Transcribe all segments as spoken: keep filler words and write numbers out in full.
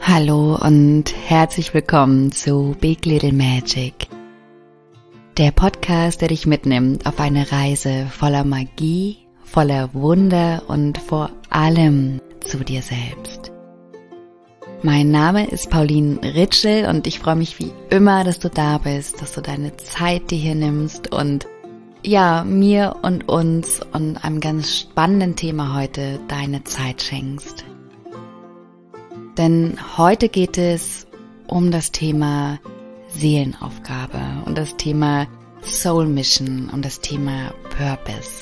Hallo und herzlich willkommen zu Big Little Magic, der Podcast, der dich mitnimmt auf eine Reise voller Magie, voller Wunder und vor allem zu dir selbst. Mein Name ist Pauline Ritschel und ich freue mich wie immer, dass du da bist, dass du deine Zeit dir hier nimmst und ja, mir und uns und einem ganz spannenden Thema heute deine Zeit schenkst. Denn heute geht es um das Thema Seelenaufgabe, um das Thema Soul Mission, um das Thema Purpose.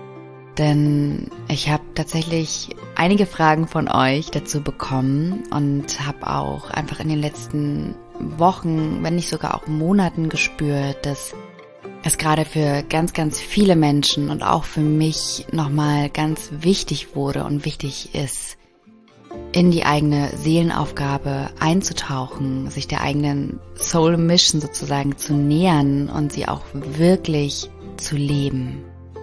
Denn ich habe tatsächlich einige Fragen von euch dazu bekommen und habe auch einfach in den letzten Wochen, wenn nicht sogar auch Monaten gespürt, dass es gerade für ganz, ganz viele Menschen und auch für mich nochmal ganz wichtig wurde und wichtig ist, in die eigene Seelenaufgabe einzutauchen, sich der eigenen Soul Mission sozusagen zu nähern und sie auch wirklich zu leben.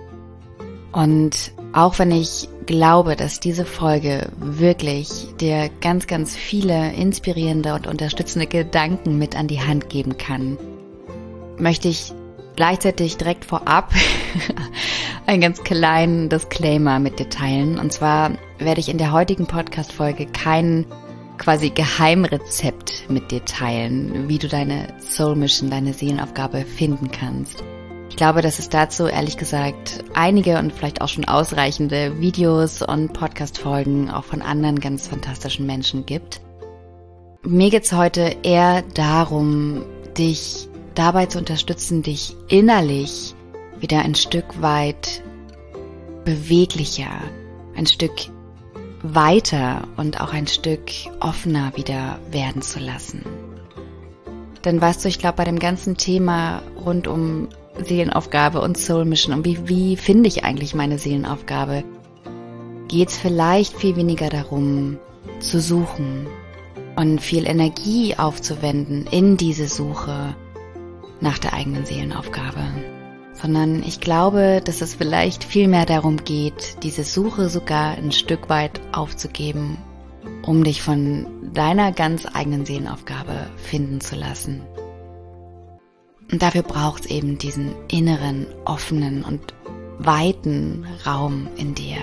Und auch wenn ich glaube, dass diese Folge wirklich dir ganz, ganz viele inspirierende und unterstützende Gedanken mit an die Hand geben kann, möchte ich gleichzeitig direkt vorab einen ganz kleinen Disclaimer mit dir teilen. Und zwar werde ich in der heutigen Podcast-Folge kein quasi Geheimrezept mit dir teilen, wie du deine Soul Mission, deine Seelenaufgabe finden kannst. Ich glaube, dass es dazu ehrlich gesagt einige und vielleicht auch schon ausreichende Videos und Podcast-Folgen auch von anderen ganz fantastischen Menschen gibt. Mir geht es heute eher darum, dich dabei zu unterstützen, dich innerlich wieder ein Stück weit beweglicher, ein Stück weiter und auch ein Stück offener wieder werden zu lassen. Denn weißt du, ich glaube, bei dem ganzen Thema rund um Seelenaufgabe und Soul Mission und wie, wie finde ich eigentlich meine Seelenaufgabe, geht es vielleicht viel weniger darum, zu suchen und viel Energie aufzuwenden in diese Suche nach der eigenen Seelenaufgabe. Sondern ich glaube, dass es vielleicht viel mehr darum geht, diese Suche sogar ein Stück weit aufzugeben, um dich von deiner ganz eigenen Seelenaufgabe finden zu lassen. Und dafür braucht es eben diesen inneren, offenen und weiten Raum in dir.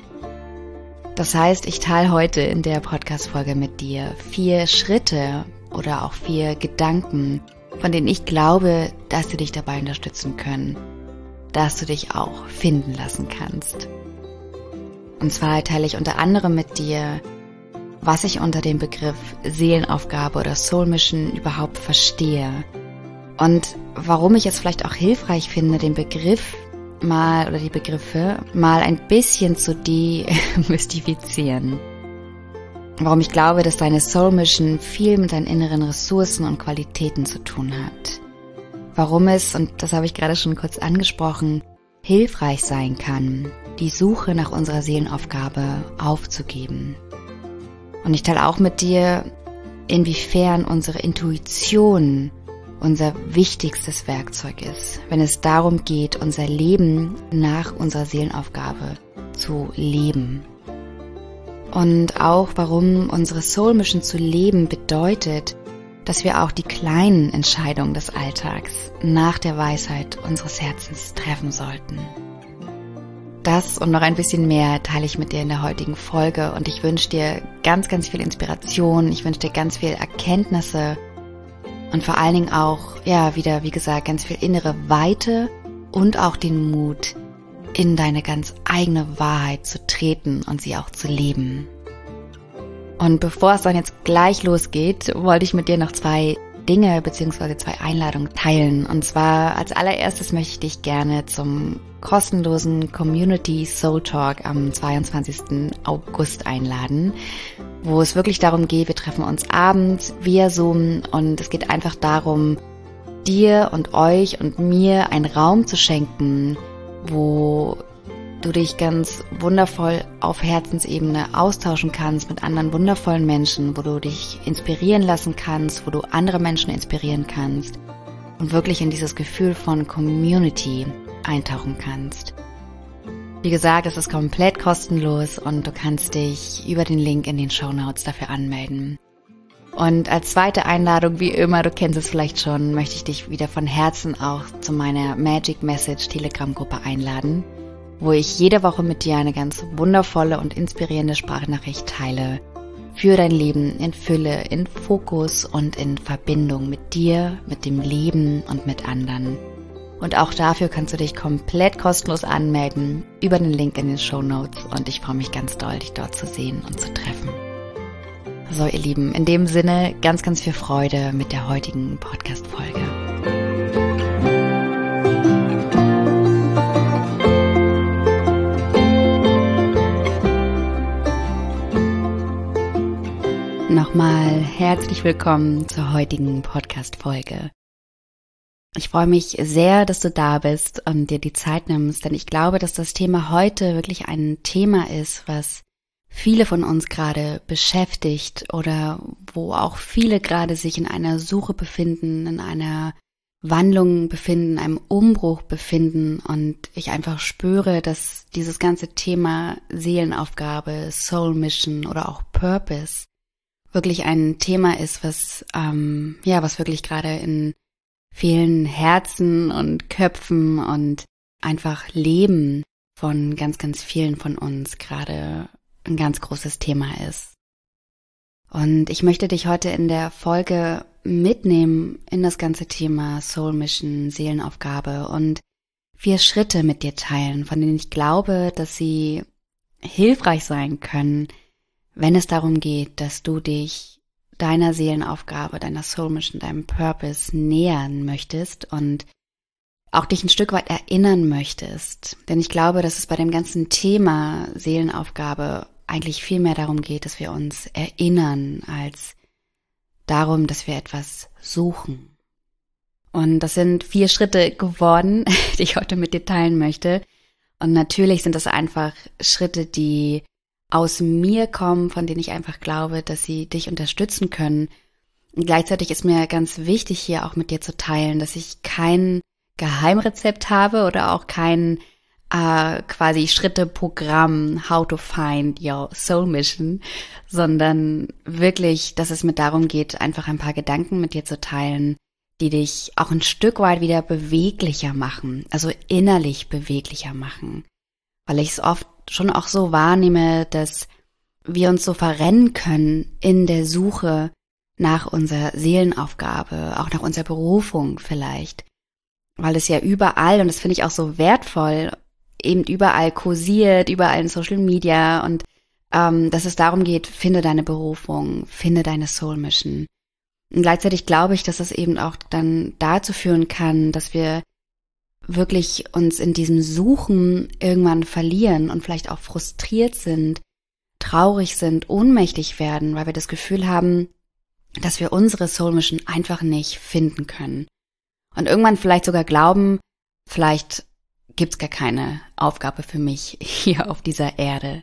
Das heißt, ich teile heute in der Podcast-Folge mit dir vier Schritte oder auch vier Gedanken, von denen ich glaube, dass sie dich dabei unterstützen können, dass du dich auch finden lassen kannst. Und zwar teile ich unter anderem mit dir, was ich unter dem Begriff Seelenaufgabe oder Soul Mission überhaupt verstehe und warum ich es vielleicht auch hilfreich finde, den Begriff mal oder die Begriffe mal ein bisschen zu demystifizieren. Warum ich glaube, dass deine Soul Mission viel mit deinen inneren Ressourcen und Qualitäten zu tun hat. Warum es, und das habe ich gerade schon kurz angesprochen, hilfreich sein kann, die Suche nach unserer Seelenaufgabe aufzugeben. Und ich teile auch mit dir, inwiefern unsere Intuition unser wichtigstes Werkzeug ist, wenn es darum geht, unser Leben nach unserer Seelenaufgabe zu leben. Und auch, warum unsere Soul Mission zu leben bedeutet, dass wir auch die kleinen Entscheidungen des Alltags nach der Weisheit unseres Herzens treffen sollten. Das und noch ein bisschen mehr teile ich mit dir in der heutigen Folge und ich wünsche dir ganz, ganz viel Inspiration, ich wünsche dir ganz viel Erkenntnisse und vor allen Dingen auch, ja, wieder, wie gesagt, ganz viel innere Weite und auch den Mut, in deine ganz eigene Wahrheit zu treten und sie auch zu leben. Und bevor es dann jetzt gleich losgeht, wollte ich mit dir noch zwei Dinge bzw. zwei Einladungen teilen. Und zwar als allererstes möchte ich dich gerne zum kostenlosen Community Soul Talk am zweiundzwanzigsten August einladen, wo es wirklich darum geht, wir treffen uns abends via Zoom und es geht einfach darum, dir und euch und mir einen Raum zu schenken, wo du dich ganz wundervoll auf Herzensebene austauschen kannst mit anderen wundervollen Menschen, wo du dich inspirieren lassen kannst, wo du andere Menschen inspirieren kannst und wirklich in dieses Gefühl von Community eintauchen kannst. Wie gesagt, es ist komplett kostenlos und du kannst dich über den Link in den Shownotes dafür anmelden. Und als zweite Einladung, wie immer, du kennst es vielleicht schon, möchte ich dich wieder von Herzen auch zu meiner Magic Message Telegram-Gruppe einladen, wo ich jede Woche mit dir eine ganz wundervolle und inspirierende Sprachnachricht teile für dein Leben in Fülle, in Fokus und in Verbindung mit dir, mit dem Leben und mit anderen. Und auch dafür kannst du dich komplett kostenlos anmelden über den Link in den Shownotes und ich freue mich ganz doll, dich dort zu sehen und zu treffen. So, ihr Lieben, in dem Sinne ganz, ganz viel Freude mit der heutigen Podcast-Folge. Nochmal herzlich willkommen zur heutigen Podcast-Folge. Ich freue mich sehr, dass du da bist und dir die Zeit nimmst, denn ich glaube, dass das Thema heute wirklich ein Thema ist, was viele von uns gerade beschäftigt oder wo auch viele gerade sich in einer Suche befinden, in einer Wandlung befinden, einem Umbruch befinden und ich einfach spüre, dass dieses ganze Thema Seelenaufgabe, Soul Mission oder auch Purpose wirklich ein Thema ist, was ähm, ja, was wirklich gerade in vielen Herzen und Köpfen und einfach Leben von ganz, ganz vielen von uns gerade ein ganz großes Thema ist. Und ich möchte dich heute in der Folge mitnehmen in das ganze Thema Soul Mission, Seelenaufgabe und vier Schritte mit dir teilen, von denen ich glaube, dass sie hilfreich sein können, wenn es darum geht, dass du dich deiner Seelenaufgabe, deiner Soul Mission, deinem Purpose nähern möchtest und auch dich ein Stück weit erinnern möchtest. Denn ich glaube, dass es bei dem ganzen Thema Seelenaufgabe eigentlich viel mehr darum geht, dass wir uns erinnern, als darum, dass wir etwas suchen. Und das sind vier Schritte geworden, die ich heute mit dir teilen möchte. Und natürlich sind das einfach Schritte, die aus mir kommen, von denen ich einfach glaube, dass sie dich unterstützen können. Und gleichzeitig ist mir ganz wichtig, hier auch mit dir zu teilen, dass ich kein Geheimrezept habe oder auch kein äh, quasi Schritteprogramm, how to find your soul mission, sondern wirklich, dass es mir darum geht, einfach ein paar Gedanken mit dir zu teilen, die dich auch ein Stück weit wieder beweglicher machen, also innerlich beweglicher machen. Weil ich es oft schon auch so wahrnehme, dass wir uns so verrennen können in der Suche nach unserer Seelenaufgabe, auch nach unserer Berufung vielleicht. Weil es ja überall, und das finde ich auch so wertvoll, eben überall kursiert, überall in Social Media und ähm, dass es darum geht, finde deine Berufung, finde deine Soul Mission. Und gleichzeitig glaube ich, dass das eben auch dann dazu führen kann, dass wir wirklich uns in diesem Suchen irgendwann verlieren und vielleicht auch frustriert sind, traurig sind, ohnmächtig werden, weil wir das Gefühl haben, dass wir unsere Soul Mission einfach nicht finden können. Und irgendwann vielleicht sogar glauben, vielleicht gibt's gar keine Aufgabe für mich hier auf dieser Erde.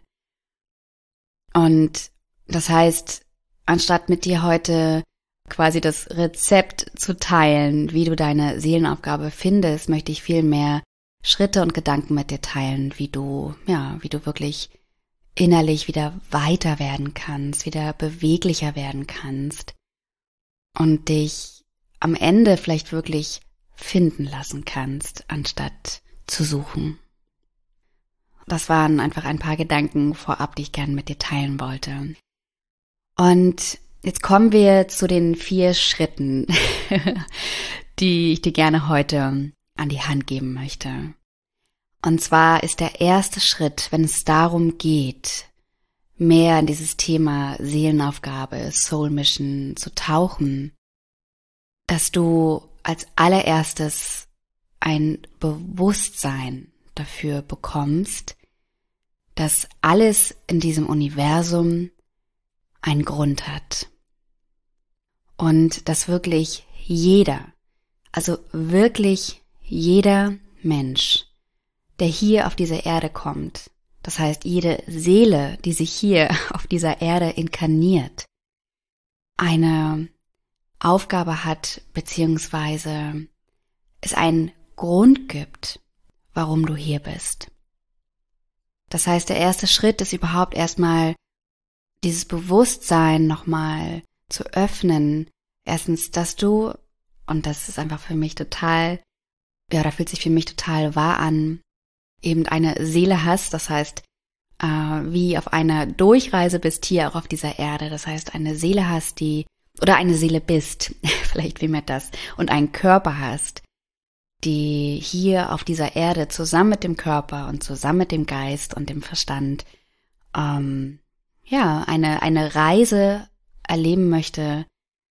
Und das heißt, anstatt mit dir heute quasi das Rezept zu teilen, wie du deine Seelenaufgabe findest, möchte ich viel mehr Schritte und Gedanken mit dir teilen, wie du, ja, wie du wirklich innerlich wieder weiter werden kannst, wieder beweglicher werden kannst und dich am Ende vielleicht wirklich finden lassen kannst, anstatt zu suchen. Das waren einfach ein paar Gedanken vorab, die ich gerne mit dir teilen wollte. Und jetzt kommen wir zu den vier Schritten, die ich dir gerne heute an die Hand geben möchte. Und zwar ist der erste Schritt, wenn es darum geht, mehr in dieses Thema Seelenaufgabe, Soul Mission zu tauchen, dass du als allererstes ein Bewusstsein dafür bekommst, dass alles in diesem Universum einen Grund hat. Und dass wirklich jeder, also wirklich jeder Mensch, der hier auf diese Erde kommt, das heißt jede Seele, die sich hier auf dieser Erde inkarniert, eine Aufgabe hat, beziehungsweise es einen Grund gibt, warum du hier bist. Das heißt, der erste Schritt ist überhaupt erstmal dieses Bewusstsein nochmal zu öffnen. Erstens, dass du, und das ist einfach für mich total, ja, da fühlt sich für mich total wahr an, eben eine Seele hast, das heißt, äh, wie auf einer Durchreise bist hier auch auf dieser Erde, das heißt, eine Seele hast, die, oder eine Seele bist, vielleicht wie mir das, und einen Körper hast, die hier auf dieser Erde zusammen mit dem Körper und zusammen mit dem Geist und dem Verstand, ähm, ja, eine, eine Reise erleben möchte,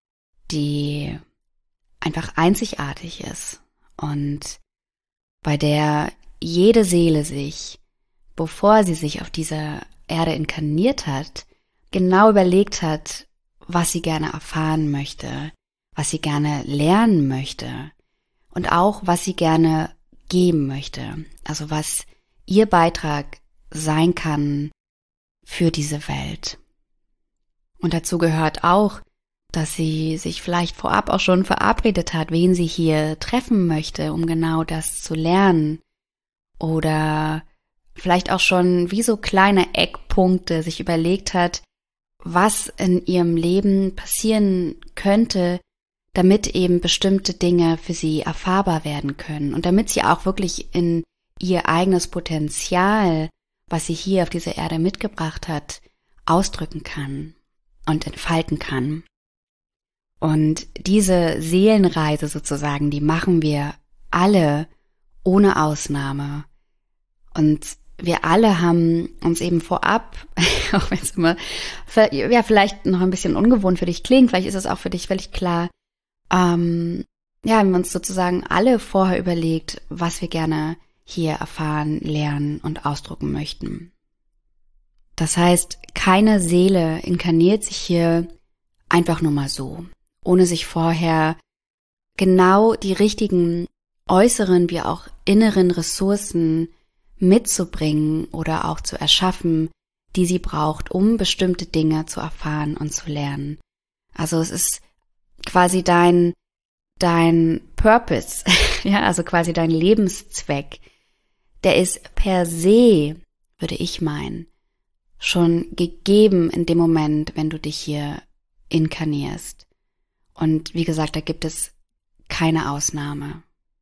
die einfach einzigartig ist und bei der jede Seele sich, bevor sie sich auf dieser Erde inkarniert hat, genau überlegt hat, was sie gerne erfahren möchte, was sie gerne lernen möchte und auch, was sie gerne geben möchte, also was ihr Beitrag sein kann für diese Welt. Und dazu gehört auch, dass sie sich vielleicht vorab auch schon verabredet hat, wen sie hier treffen möchte, um genau das zu lernen. Oder vielleicht auch schon wie so kleine Eckpunkte sich überlegt hat, was in ihrem Leben passieren könnte, damit eben bestimmte Dinge für sie erfahrbar werden können und damit sie auch wirklich in ihr eigenes Potenzial, was sie hier auf dieser Erde mitgebracht hat, ausdrücken kann und entfalten kann. Und diese Seelenreise sozusagen, die machen wir alle ohne Ausnahme. Und wir alle haben uns eben vorab, auch wenn es immer, ja, vielleicht noch ein bisschen ungewohnt für dich klingt, vielleicht ist es auch für dich völlig klar, ähm, ja, haben wir uns sozusagen alle vorher überlegt, was wir gerne hier erfahren, lernen und ausdrucken möchten. Das heißt, keine Seele inkarniert sich hier einfach nur mal so, ohne sich vorher genau die richtigen äußeren wie auch inneren Ressourcen mitzubringen oder auch zu erschaffen, die sie braucht, um bestimmte Dinge zu erfahren und zu lernen. Also es ist quasi dein, dein Purpose, ja, also quasi dein Lebenszweck, der ist per se, würde ich meinen, schon gegeben in dem Moment, wenn du dich hier inkarnierst. Und wie gesagt, da gibt es keine Ausnahme.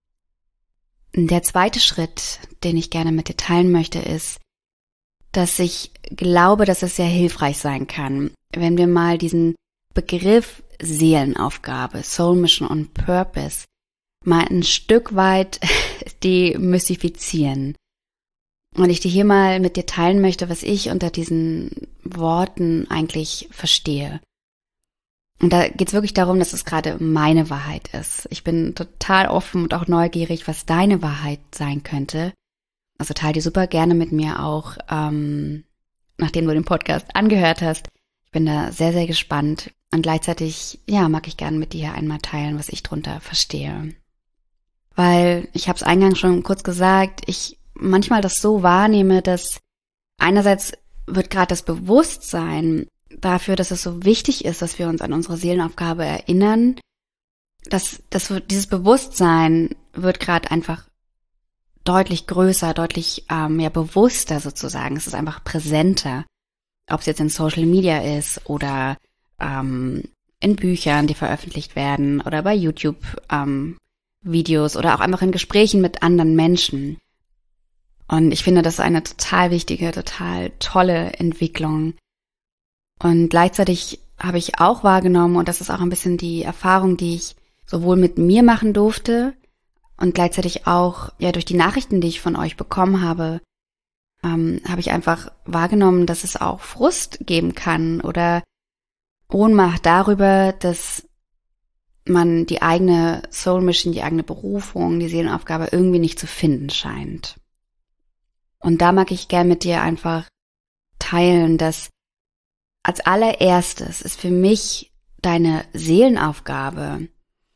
Der zweite Schritt, den ich gerne mit dir teilen möchte, ist, dass ich glaube, dass es sehr hilfreich sein kann, wenn wir mal diesen Begriff Seelenaufgabe, Soul Mission und Purpose mal ein Stück weit demystifizieren. Und ich dir hier mal mit dir teilen möchte, was ich unter diesen Worten eigentlich verstehe. Und da geht es wirklich darum, dass es gerade meine Wahrheit ist. Ich bin total offen und auch neugierig, was deine Wahrheit sein könnte. Also teile die super gerne mit mir auch, ähm, nachdem du den Podcast angehört hast. Ich bin da sehr, sehr gespannt. Und gleichzeitig, ja, mag ich gerne mit dir einmal teilen, was ich drunter verstehe. Weil, ich habe es eingangs schon kurz gesagt, ich manchmal das so wahrnehme, dass einerseits wird gerade das Bewusstsein dafür, dass es so wichtig ist, dass wir uns an unsere Seelenaufgabe erinnern, dass, dass dieses Bewusstsein wird gerade einfach deutlich größer, deutlich ähm, ja, bewusster sozusagen. Es ist einfach präsenter, ob es jetzt in Social Media ist oder ähm, in Büchern, die veröffentlicht werden oder bei YouTube ähm, Videos oder auch einfach in Gesprächen mit anderen Menschen. Und ich finde, das ist eine total wichtige, total tolle Entwicklung. Und gleichzeitig habe ich auch wahrgenommen, und das ist auch ein bisschen die Erfahrung, die ich sowohl mit mir machen durfte und gleichzeitig auch ja durch die Nachrichten, die ich von euch bekommen habe, ähm, habe ich einfach wahrgenommen, dass es auch Frust geben kann oder Ohnmacht darüber, dass man die eigene Soul Mission, die eigene Berufung, die Seelenaufgabe irgendwie nicht zu finden scheint. Und da mag ich gern mit dir einfach teilen, dass als allererstes ist für mich deine Seelenaufgabe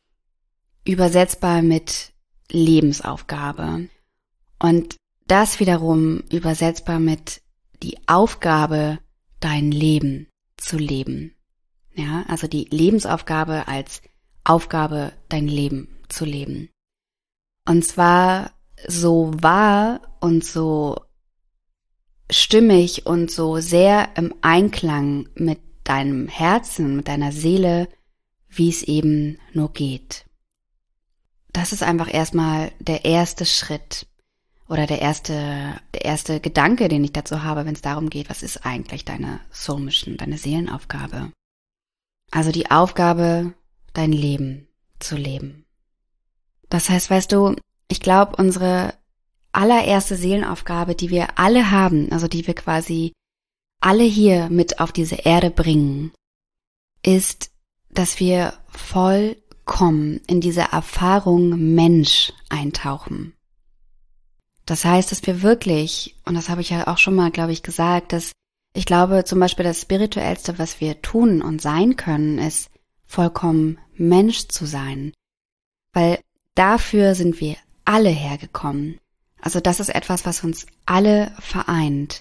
übersetzbar mit Lebensaufgabe und das wiederum übersetzbar mit die Aufgabe, dein Leben zu leben. Ja, also die Lebensaufgabe als Aufgabe, dein Leben zu leben. Und zwar so wahr und so stimmig und so sehr im Einklang mit deinem Herzen, mit deiner Seele, wie es eben nur geht. Das ist einfach erstmal der erste Schritt oder der erste, der erste Gedanke, den ich dazu habe, wenn es darum geht, was ist eigentlich deine Soul Mission, deine Seelenaufgabe? Also die Aufgabe, dein Leben zu leben. Das heißt, weißt du, ich glaube, unsere allererste Seelenaufgabe, die wir alle haben, also die wir quasi alle hier mit auf diese Erde bringen, ist, dass wir vollkommen in diese Erfahrung Mensch eintauchen. Das heißt, dass wir wirklich, und das habe ich ja auch schon mal, glaube ich, gesagt, dass ich glaube, zum Beispiel das Spirituellste, was wir tun und sein können, ist vollkommen Mensch zu sein. Weil dafür sind wir alle hergekommen. Also das ist etwas, was uns alle vereint.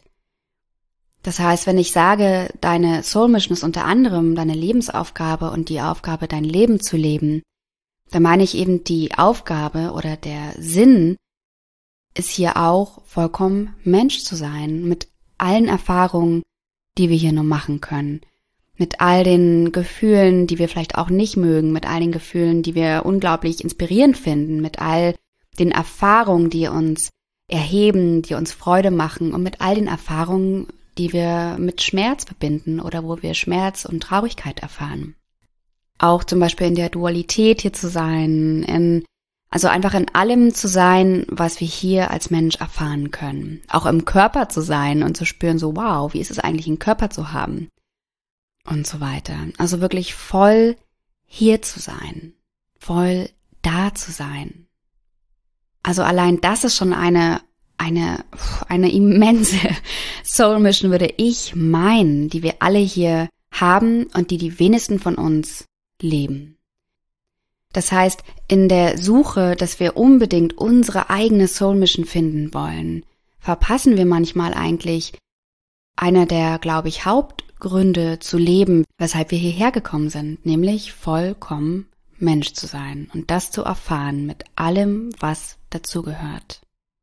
Das heißt, wenn ich sage, deine Soul Mission ist unter anderem deine Lebensaufgabe und die Aufgabe, dein Leben zu leben, dann meine ich eben die Aufgabe oder der Sinn ist hier auch vollkommen Mensch zu sein, mit allen Erfahrungen, die wir hier nur machen können, mit all den Gefühlen, die wir vielleicht auch nicht mögen, mit all den Gefühlen, die wir unglaublich inspirierend finden, mit all den Erfahrungen, die uns erheben, die uns Freude machen und mit all den Erfahrungen, die wir mit Schmerz verbinden oder wo wir Schmerz und Traurigkeit erfahren. Auch zum Beispiel in der Dualität hier zu sein, in, also einfach in allem zu sein, was wir hier als Mensch erfahren können. Auch im Körper zu sein und zu spüren, so wow, wie ist es eigentlich, einen Körper zu haben? Und so weiter. Also wirklich voll hier zu sein, voll da zu sein. Also allein das ist schon eine eine eine immense Soul Mission, würde ich meinen, die wir alle hier haben und die die wenigsten von uns leben. Das heißt, in der Suche, dass wir unbedingt unsere eigene Soul Mission finden wollen, verpassen wir manchmal eigentlich einer der, glaube ich, Hauptgründe zu leben, weshalb wir hierher gekommen sind, nämlich vollkommen Mensch zu sein und das zu erfahren mit allem, was dazugehört.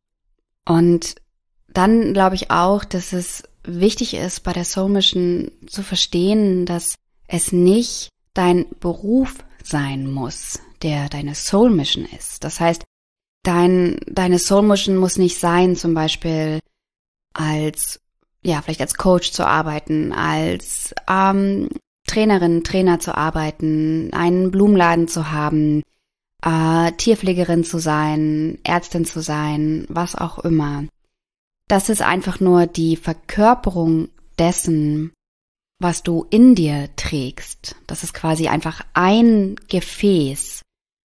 Und dann glaube ich auch, dass es wichtig ist, bei der Soul Mission zu verstehen, dass es nicht dein Beruf sein muss, der deine Soul Mission ist. Das heißt, dein, deine Soul Mission muss nicht sein, zum Beispiel als, ja, vielleicht als Coach zu arbeiten, als ähm, Trainerin, Trainer zu arbeiten, einen Blumenladen zu haben, äh, Tierpflegerin zu sein, Ärztin zu sein, was auch immer. Das ist einfach nur die Verkörperung dessen, was du in dir trägst. Das ist quasi einfach ein Gefäß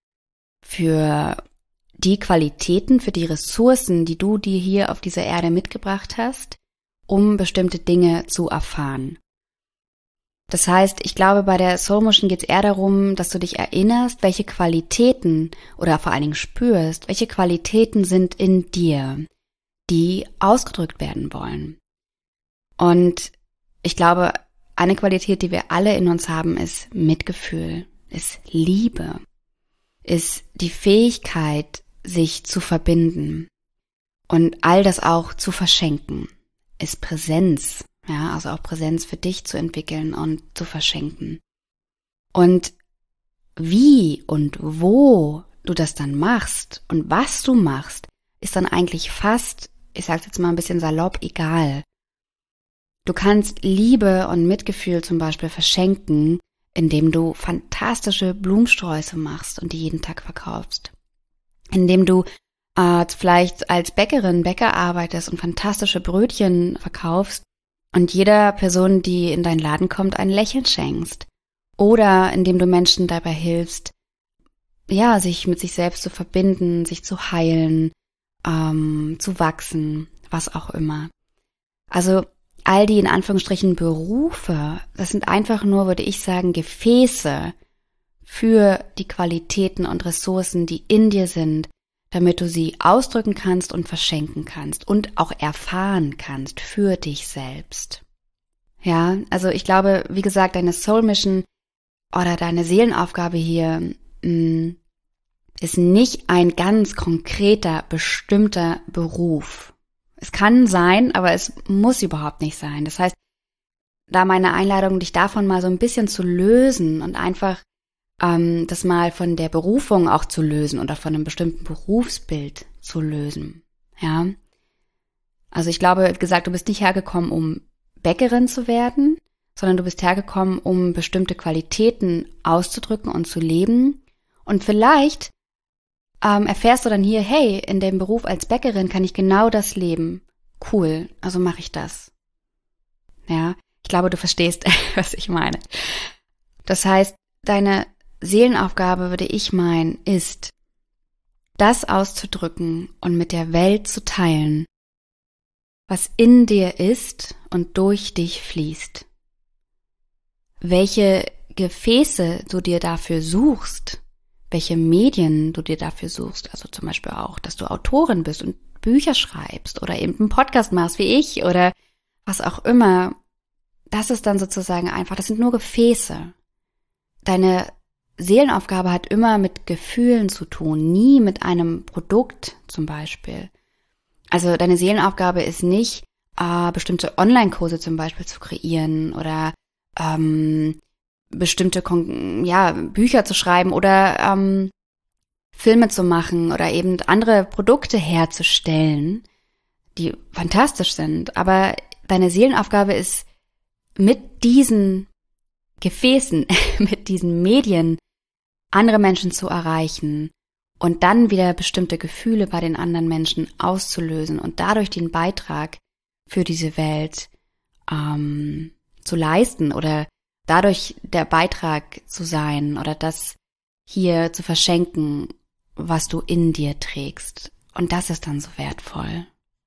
für die Qualitäten, für die Ressourcen, die du dir hier auf dieser Erde mitgebracht hast, um bestimmte Dinge zu erfahren. Das heißt, ich glaube, bei der Soul Mission geht es eher darum, dass du dich erinnerst, welche Qualitäten oder vor allen Dingen spürst, welche Qualitäten sind in dir, die ausgedrückt werden wollen. Und ich glaube, eine Qualität, die wir alle in uns haben, ist Mitgefühl, ist Liebe, ist die Fähigkeit, sich zu verbinden und all das auch zu verschenken, ist Präsenz. Ja, also auch Präsenz für dich zu entwickeln und zu verschenken. Und wie und wo du das dann machst und was du machst, ist dann eigentlich fast, ich sag's jetzt mal ein bisschen salopp, egal. Du kannst Liebe und Mitgefühl zum Beispiel verschenken, indem du fantastische Blumensträuße machst und die jeden Tag verkaufst. Indem du äh, vielleicht als Bäckerin, Bäcker arbeitest und fantastische Brötchen verkaufst, und jeder Person, die in deinen Laden kommt, ein Lächeln schenkst. Oder indem du Menschen dabei hilfst, ja, sich mit sich selbst zu verbinden, sich zu heilen, ähm, zu wachsen, was auch immer. Also all die in Anführungsstrichen Berufe, das sind einfach nur, würde ich sagen, Gefäße für die Qualitäten und Ressourcen, die in dir sind, damit du sie ausdrücken kannst und verschenken kannst und auch erfahren kannst für dich selbst. Ja, also ich glaube, wie gesagt, deine Soul Mission oder deine Seelenaufgabe hier mh, ist nicht ein ganz konkreter, bestimmter Beruf. Es kann sein, aber es muss überhaupt nicht sein. Das heißt, da meine Einladung, dich davon mal so ein bisschen zu lösen und einfach ähm, das mal von der Berufung auch zu lösen oder von einem bestimmten Berufsbild zu lösen. Ja. Also ich glaube, wie gesagt, du bist nicht hergekommen, um Bäckerin zu werden, sondern du bist hergekommen, um bestimmte Qualitäten auszudrücken und zu leben. Und vielleicht ähm, erfährst du dann hier, hey, in dem Beruf als Bäckerin kann ich genau das leben. Cool, also mache ich das. Ja, ich glaube, du verstehst, was ich meine. Das heißt, deine Seelenaufgabe, würde ich meinen, ist, das auszudrücken und mit der Welt zu teilen, was in dir ist und durch dich fließt. Welche Gefäße du dir dafür suchst, welche Medien du dir dafür suchst, also zum Beispiel auch, dass du Autorin bist und Bücher schreibst oder eben einen Podcast machst wie ich oder was auch immer, das ist dann sozusagen einfach, das sind nur Gefäße. Deine Seelenaufgabe hat immer mit Gefühlen zu tun, nie mit einem Produkt zum Beispiel. Also deine Seelenaufgabe ist nicht, äh, bestimmte Online-Kurse zum Beispiel zu kreieren oder ähm, bestimmte ja, Bücher zu schreiben oder ähm, Filme zu machen oder eben andere Produkte herzustellen, die fantastisch sind. Aber deine Seelenaufgabe ist, mit diesen Gefäßen, mit diesen Medien andere Menschen zu erreichen und dann wieder bestimmte Gefühle bei den anderen Menschen auszulösen und dadurch den Beitrag für diese Welt ähm, zu leisten oder dadurch der Beitrag zu sein oder das hier zu verschenken, was du in dir trägst. Und das ist dann so wertvoll.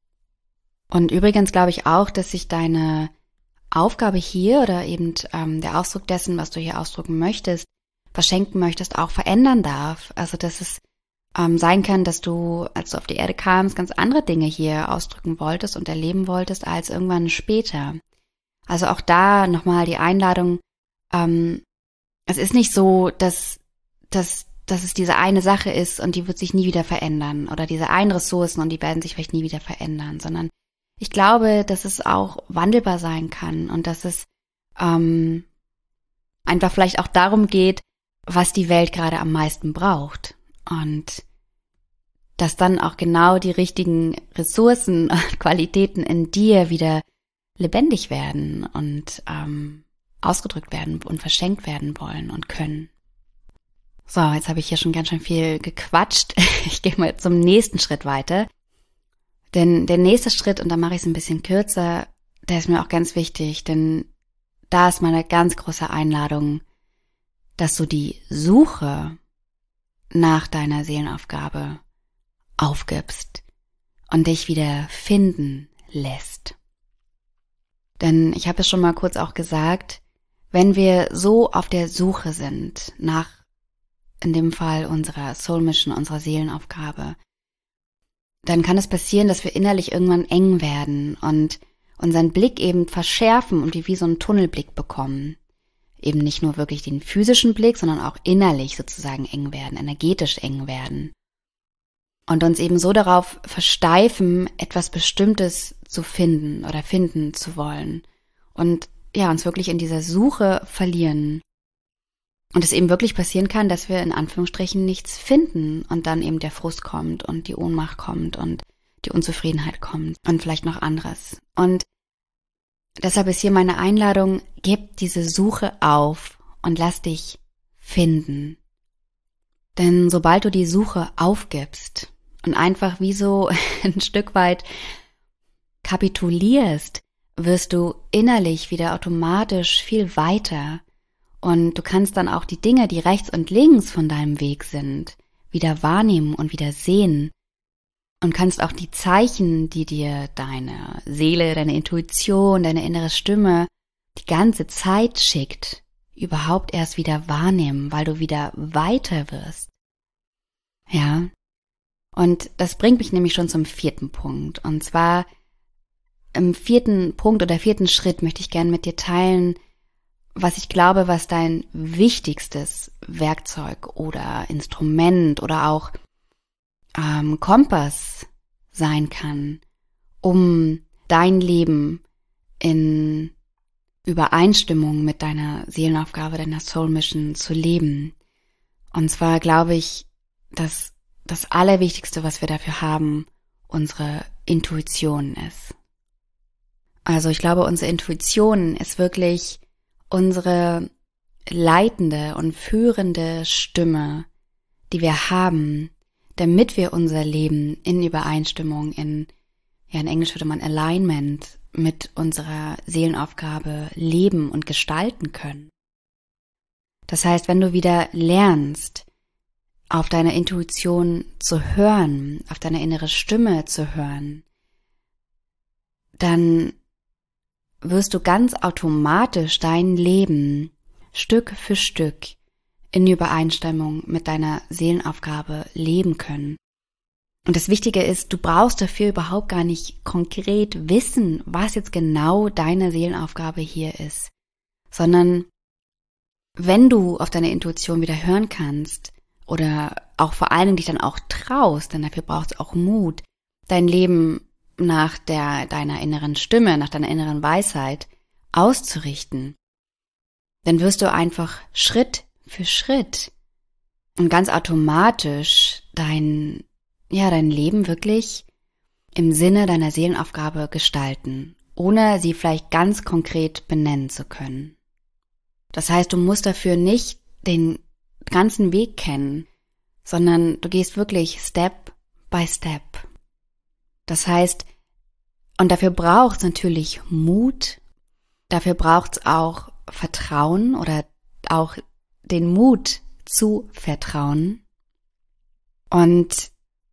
Und übrigens glaube ich auch, dass sich deine Aufgabe hier oder eben ähm, der Ausdruck dessen, was du hier ausdrücken möchtest, verschenken möchtest, auch verändern darf. Also dass es ähm, sein kann, dass du, als du auf die Erde kamst, ganz andere Dinge hier ausdrücken wolltest und erleben wolltest, als irgendwann später. Also auch da nochmal die Einladung, ähm, es ist nicht so, dass, dass, dass es diese eine Sache ist und die wird sich nie wieder verändern oder diese einen Ressourcen und die werden sich vielleicht nie wieder verändern, sondern ich glaube, dass es auch wandelbar sein kann und dass es ähm, einfach vielleicht auch darum geht, was die Welt gerade am meisten braucht und dass dann auch genau die richtigen Ressourcen und Qualitäten in dir wieder lebendig werden und ähm, ausgedrückt werden und verschenkt werden wollen und können. So, jetzt habe ich hier schon ganz schön viel gequatscht. Ich gehe mal zum nächsten Schritt weiter. Denn der nächste Schritt, und da mache ich es ein bisschen kürzer, der ist mir auch ganz wichtig, denn da ist meine ganz große Einladung, dass du die Suche nach deiner Seelenaufgabe aufgibst und dich wieder finden lässt. Denn ich habe es schon mal kurz auch gesagt, wenn wir so auf der Suche sind nach, in dem Fall unserer Soul Mission, unserer Seelenaufgabe, dann kann es passieren, dass wir innerlich irgendwann eng werden und unseren Blick eben verschärfen und wie so einen Tunnelblick bekommen. Eben nicht nur wirklich den physischen Blick, sondern auch innerlich sozusagen eng werden, energetisch eng werden. Und uns eben so darauf versteifen, etwas Bestimmtes zu finden oder finden zu wollen. Und ja, uns wirklich in dieser Suche verlieren. Und es eben wirklich passieren kann, dass wir in Anführungsstrichen nichts finden und dann eben der Frust kommt und die Ohnmacht kommt und die Unzufriedenheit kommt und vielleicht noch anderes. Und deshalb ist hier meine Einladung, gib diese Suche auf und lass dich finden. Denn sobald du die Suche aufgibst und einfach wie so ein Stück weit kapitulierst, wirst du innerlich wieder automatisch viel weiter. Und du kannst dann auch die Dinge, die rechts und links von deinem Weg sind, wieder wahrnehmen und wieder sehen. Und kannst auch die Zeichen, die dir deine Seele, deine Intuition, deine innere Stimme die ganze Zeit schickt, überhaupt erst wieder wahrnehmen, weil du wieder weiter wirst. Ja. Und das bringt mich nämlich schon zum vierten Punkt. Und zwar im vierten Punkt oder vierten Schritt möchte ich gerne mit dir teilen, was ich glaube, was dein wichtigstes Werkzeug oder Instrument oder auch ähm, Kompass sein kann, um dein Leben in Übereinstimmung mit deiner Seelenaufgabe, deiner Soul Mission zu leben. Und zwar glaube ich, dass das Allerwichtigste, was wir dafür haben, unsere Intuition ist. Also ich glaube, unsere Intuition ist wirklich unsere leitende und führende Stimme, die wir haben, damit wir unser Leben in Übereinstimmung, in, ja in Englisch würde man Alignment, mit unserer Seelenaufgabe leben und gestalten können. Das heißt, wenn du wieder lernst, auf deine Intuition zu hören, auf deine innere Stimme zu hören, dann wirst du ganz automatisch dein Leben Stück für Stück in Übereinstimmung mit deiner Seelenaufgabe leben können. Und das Wichtige ist, du brauchst dafür überhaupt gar nicht konkret wissen, was jetzt genau deine Seelenaufgabe hier ist, sondern wenn du auf deine Intuition wieder hören kannst oder auch vor allen Dingen dich dann auch traust, denn dafür braucht es auch Mut, dein Leben nach der deiner inneren Stimme, nach deiner inneren Weisheit auszurichten, dann wirst du einfach Schritt für Schritt und ganz automatisch dein, ja, dein Leben wirklich im Sinne deiner Seelenaufgabe gestalten, ohne sie vielleicht ganz konkret benennen zu können. Das heißt, du musst dafür nicht den ganzen Weg kennen, sondern du gehst wirklich Step by Step. Das heißt, und dafür braucht es natürlich Mut, dafür braucht es auch Vertrauen oder auch den Mut zu vertrauen und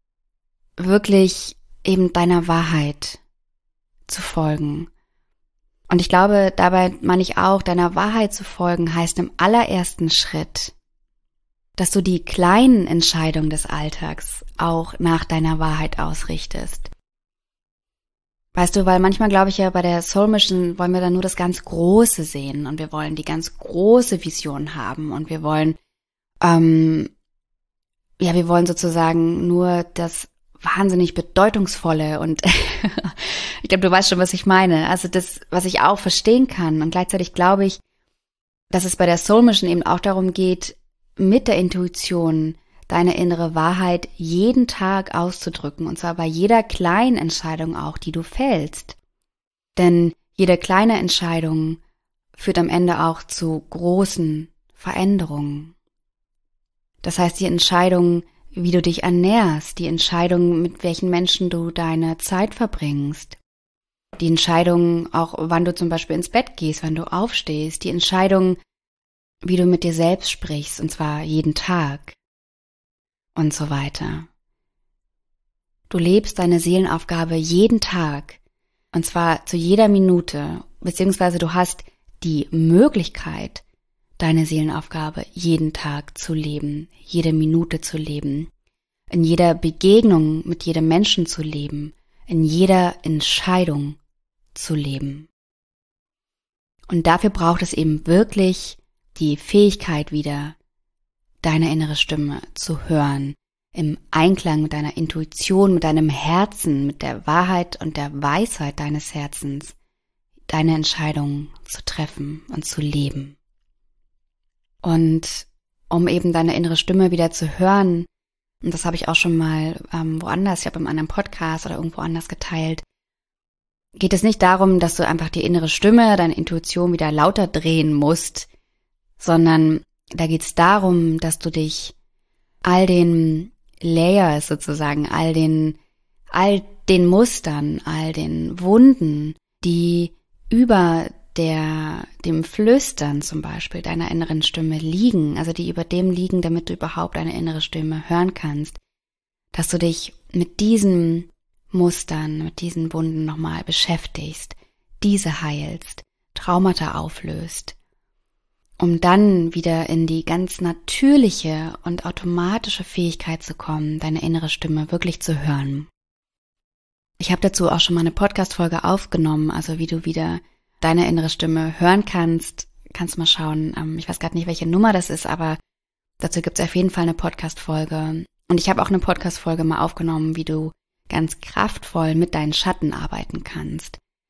wirklich eben deiner Wahrheit zu folgen. Und ich glaube, dabei meine ich auch, deiner Wahrheit zu folgen heißt im allerersten Schritt, dass du die kleinen Entscheidungen des Alltags auch nach deiner Wahrheit ausrichtest. Weißt du, weil manchmal glaube ich ja, bei der Soul Mission wollen wir dann nur das ganz Große sehen und wir wollen die ganz große Vision haben und wir wollen, ähm, ja, wir wollen sozusagen nur das wahnsinnig Bedeutungsvolle und ich glaube, du weißt schon, was ich meine. Also das, was ich auch verstehen kann und gleichzeitig glaube ich, dass es bei der Soul Mission eben auch darum geht, mit der Intuition deine innere Wahrheit jeden Tag auszudrücken und zwar bei jeder kleinen Entscheidung auch, die du fällst. Denn jede kleine Entscheidung führt am Ende auch zu großen Veränderungen. Das heißt, die Entscheidung, wie du dich ernährst, die Entscheidung, mit welchen Menschen du deine Zeit verbringst, die Entscheidung auch, wann du zum Beispiel ins Bett gehst, wann du aufstehst, die Entscheidung, wie du mit dir selbst sprichst, und zwar jeden Tag und so weiter. Du lebst deine Seelenaufgabe jeden Tag und zwar zu jeder Minute, beziehungsweise du hast die Möglichkeit, deine Seelenaufgabe jeden Tag zu leben, jede Minute zu leben, in jeder Begegnung mit jedem Menschen zu leben, in jeder Entscheidung zu leben. Und dafür braucht es eben wirklich die Fähigkeit wieder, deine innere Stimme zu hören, im Einklang mit deiner Intuition, mit deinem Herzen, mit der Wahrheit und der Weisheit deines Herzens, deine Entscheidungen zu treffen und zu leben. Und um eben deine innere Stimme wieder zu hören, und das habe ich auch schon mal ähm, woanders, ich habe in einem Podcast oder irgendwo anders geteilt, geht es nicht darum, dass du einfach die innere Stimme, deine Intuition wieder lauter drehen musst, sondern da geht es darum, dass du dich all den Layers sozusagen, all den, all den Mustern, all den Wunden, die über der, dem Flüstern zum Beispiel deiner inneren Stimme liegen, also die über dem liegen, damit du überhaupt deine innere Stimme hören kannst, dass du dich mit diesen Mustern, mit diesen Wunden nochmal beschäftigst, diese heilst, Traumata auflöst, um dann wieder in die ganz natürliche und automatische Fähigkeit zu kommen, deine innere Stimme wirklich zu hören. Ich habe dazu auch schon mal eine Podcast-Folge aufgenommen, also wie du wieder deine innere Stimme hören kannst. Kannst mal schauen, ich weiß gerade nicht, welche Nummer das ist, aber dazu gibt es auf jeden Fall eine Podcast-Folge. Und ich habe auch eine Podcast-Folge mal aufgenommen, wie du ganz kraftvoll mit deinen Schatten arbeiten kannst.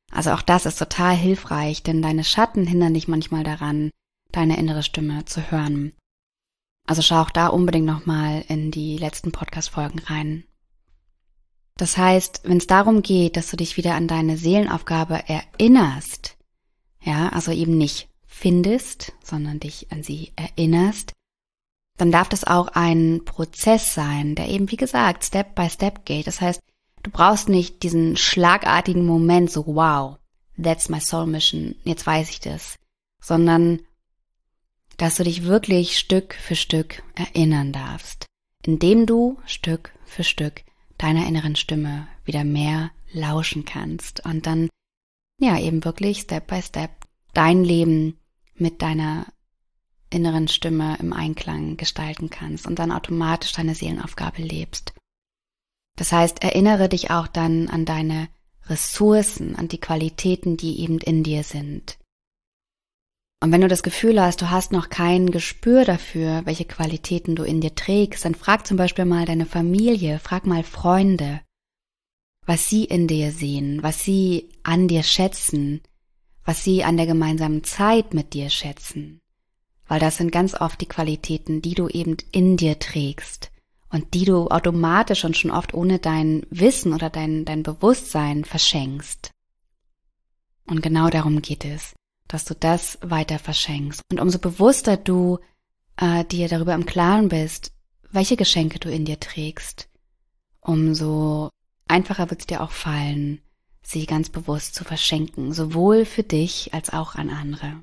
Also auch das ist total hilfreich, denn deine Schatten hindern dich manchmal daran, deine innere Stimme zu hören. Also schau auch da unbedingt nochmal in die letzten Podcast-Folgen rein. Das heißt, wenn es darum geht, dass du dich wieder an deine Seelenaufgabe erinnerst, ja, also eben nicht findest, sondern dich an sie erinnerst, dann darf das auch ein Prozess sein, der eben, wie gesagt, Step by Step geht. Das heißt, du brauchst nicht diesen schlagartigen Moment, so wow, that's my soul mission, jetzt weiß ich das, sondern dass du dich wirklich Stück für Stück erinnern darfst, indem du Stück für Stück deiner inneren Stimme wieder mehr lauschen kannst und dann, ja, eben wirklich Step by Step dein Leben mit deiner inneren Stimme im Einklang gestalten kannst und dann automatisch deine Seelenaufgabe lebst. Das heißt, erinnere dich auch dann an deine Ressourcen, an die Qualitäten, die eben in dir sind. Und wenn du das Gefühl hast, du hast noch kein Gespür dafür, welche Qualitäten du in dir trägst, dann frag zum Beispiel mal deine Familie, frag mal Freunde, was sie in dir sehen, was sie an dir schätzen, was sie an der gemeinsamen Zeit mit dir schätzen. Weil das sind ganz oft die Qualitäten, die du eben in dir trägst und die du automatisch und schon oft ohne dein Wissen oder dein, dein Bewusstsein verschenkst. Und genau darum geht es, dass du das weiter verschenkst. Und umso bewusster du äh, dir darüber im Klaren bist, welche Geschenke du in dir trägst, umso einfacher wird es dir auch fallen, sie ganz bewusst zu verschenken, sowohl für dich als auch an andere.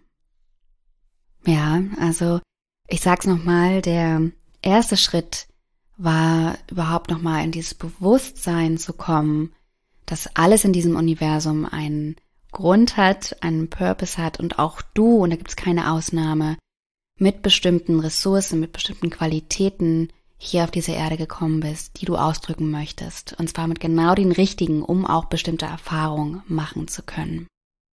Ja, also ich sag's nochmal, der erste Schritt war überhaupt nochmal in dieses Bewusstsein zu kommen, dass alles in diesem Universum einen Grund hat, einen Purpose hat und auch du, und da gibt's keine Ausnahme, mit bestimmten Ressourcen, mit bestimmten Qualitäten hier auf diese Erde gekommen bist, die du ausdrücken möchtest. Und zwar mit genau den richtigen, um auch bestimmte Erfahrungen machen zu können.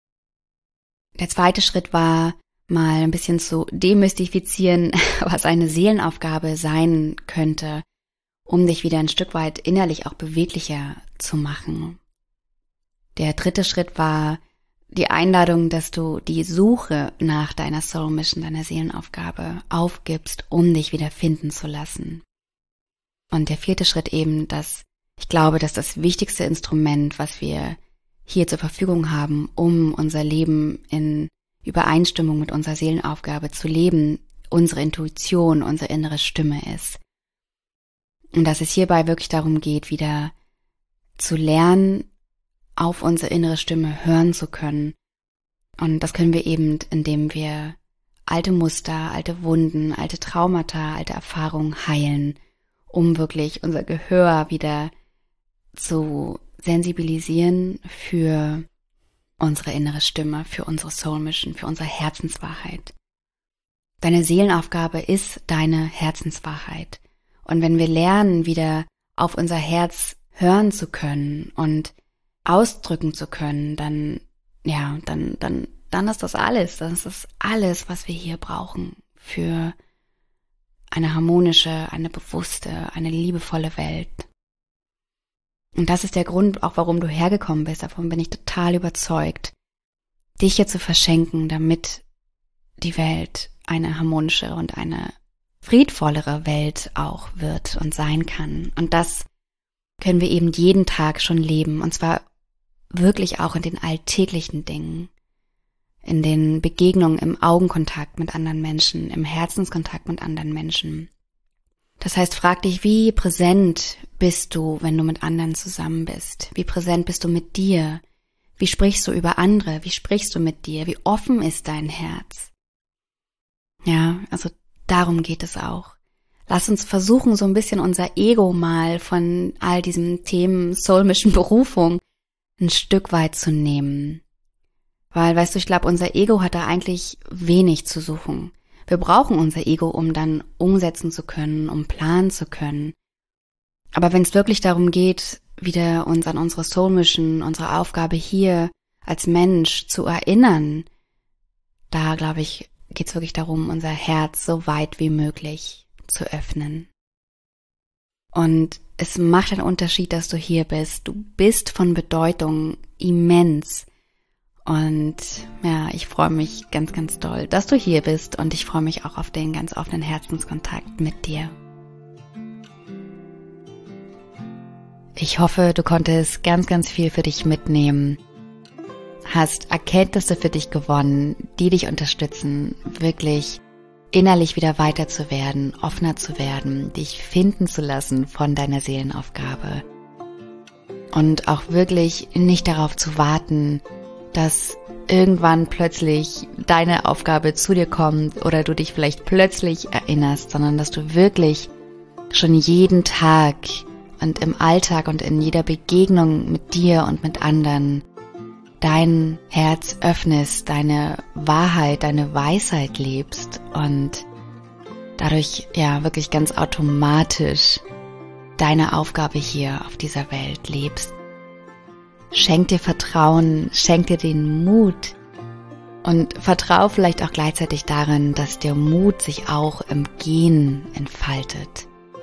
Der zweite Schritt war, mal ein bisschen zu demystifizieren, was eine Seelenaufgabe sein könnte, um dich wieder ein Stück weit innerlich auch beweglicher zu machen. Der dritte Schritt war die Einladung, dass du die Suche nach deiner Soul Mission, deiner Seelenaufgabe aufgibst, um dich wieder finden zu lassen. Und der vierte Schritt eben, dass ich glaube, dass das wichtigste Instrument, was wir hier zur Verfügung haben, um unser Leben in Übereinstimmung mit unserer Seelenaufgabe zu leben, unsere Intuition, unsere innere Stimme ist. Und dass es hierbei wirklich darum geht, wieder zu lernen, auf unsere innere Stimme hören zu können. Und das können wir eben, indem wir alte Muster, alte Wunden, alte Traumata, alte Erfahrungen heilen, um wirklich unser Gehör wieder zu sensibilisieren für unsere innere Stimme, für unsere Soul Mission, für unsere Herzenswahrheit. Deine Seelenaufgabe ist deine Herzenswahrheit. Und wenn wir lernen, wieder auf unser Herz hören zu können und ausdrücken zu können, dann, ja, dann, dann, dann ist das alles. Das ist alles, was wir hier brauchen für eine harmonische, eine bewusste, eine liebevolle Welt. Und das ist der Grund, auch warum du hergekommen bist. Davon bin ich total überzeugt, dich hier zu verschenken, damit die Welt eine harmonischere und eine friedvollere Welt auch wird und sein kann. Und das können wir eben jeden Tag schon leben. Und zwar wirklich auch in den alltäglichen Dingen, in den Begegnungen, im Augenkontakt mit anderen Menschen, im Herzenskontakt mit anderen Menschen. Das heißt, frag dich, wie präsent bist du, wenn du mit anderen zusammen bist? Wie präsent bist du mit dir? Wie sprichst du über andere? Wie sprichst du mit dir? Wie offen ist dein Herz? Ja, also darum geht es auch. Lass uns versuchen, so ein bisschen unser Ego mal von all diesen Themen Soul Mission, Berufung ein Stück weit zu nehmen. Weil, weißt du, ich glaube, unser Ego hat da eigentlich wenig zu suchen. Wir brauchen unser Ego, um dann umsetzen zu können, um planen zu können. Aber wenn es wirklich darum geht, wieder uns an unsere Soul Mission, unsere Aufgabe hier als Mensch zu erinnern, da, glaube ich, geht es wirklich darum, unser Herz so weit wie möglich zu öffnen. Und es macht einen Unterschied, dass du hier bist. Du bist von Bedeutung immens. Und ja, ich freue mich ganz, ganz doll, dass du hier bist und ich freue mich auch auf den ganz offenen Herzenskontakt mit dir. Ich hoffe, du konntest ganz, ganz viel für dich mitnehmen, hast Erkenntnisse für dich gewonnen, die dich unterstützen, wirklich innerlich wieder weiter zu werden, offener zu werden, dich finden zu lassen von deiner Seelenaufgabe und auch wirklich nicht darauf zu warten, dass irgendwann plötzlich deine Aufgabe zu dir kommt oder du dich vielleicht plötzlich erinnerst, sondern dass du wirklich schon jeden Tag und im Alltag und in jeder Begegnung mit dir und mit anderen dein Herz öffnest, deine Wahrheit, deine Weisheit lebst und dadurch ja wirklich ganz automatisch deine Aufgabe hier auf dieser Welt lebst. Schenk dir Vertrauen, schenk dir den Mut und vertrau vielleicht auch gleichzeitig darin, dass der Mut sich auch im Gehen entfaltet.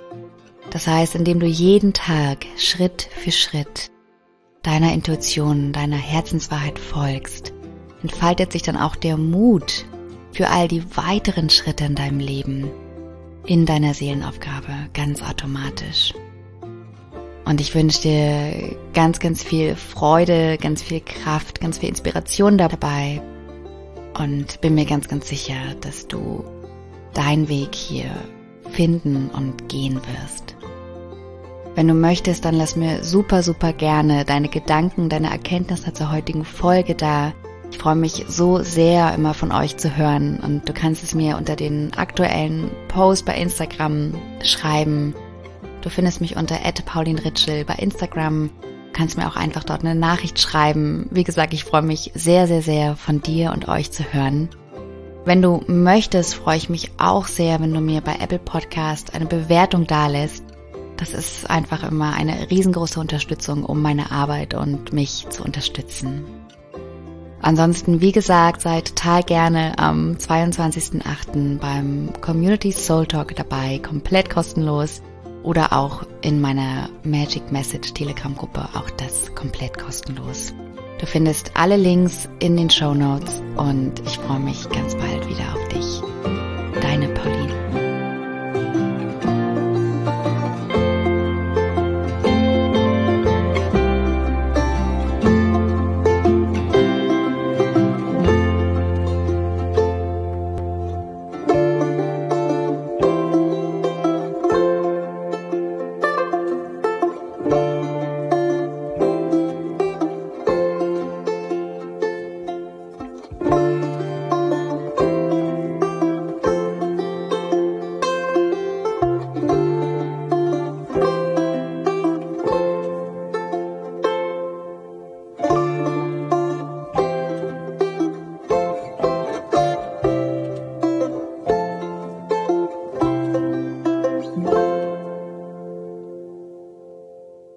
Das heißt, indem du jeden Tag Schritt für Schritt deiner Intuition, deiner Herzenswahrheit folgst, entfaltet sich dann auch der Mut für all die weiteren Schritte in deinem Leben, in deiner Seelenaufgabe, ganz automatisch. Und ich wünsche dir ganz, ganz viel Freude, ganz viel Kraft, ganz viel Inspiration dabei und bin mir ganz, ganz sicher, dass du deinen Weg hier finden und gehen wirst. Wenn du möchtest, dann lass mir super, super gerne deine Gedanken, deine Erkenntnisse zur heutigen Folge da. Ich freue mich so sehr, immer von euch zu hören und du kannst es mir unter den aktuellen Post bei Instagram schreiben. Du findest mich unter at paulinritschel bei Instagram. Du kannst mir auch einfach dort eine Nachricht schreiben. Wie gesagt, ich freue mich sehr, sehr, sehr von dir und euch zu hören. Wenn du möchtest, freue ich mich auch sehr, wenn du mir bei Apple Podcast eine Bewertung dalässt. Das ist einfach immer eine riesengroße Unterstützung, um meine Arbeit und mich zu unterstützen. Ansonsten, wie gesagt, sei total gerne am zweiundzwanzigsten achten beim Community Soul Talk dabei, komplett kostenlos. Oder auch in meiner Magic Message Telegram Gruppe, auch das komplett kostenlos. Du findest alle Links in den Shownotes und ich freue mich ganz bald wieder auf dich. Deine Pauline.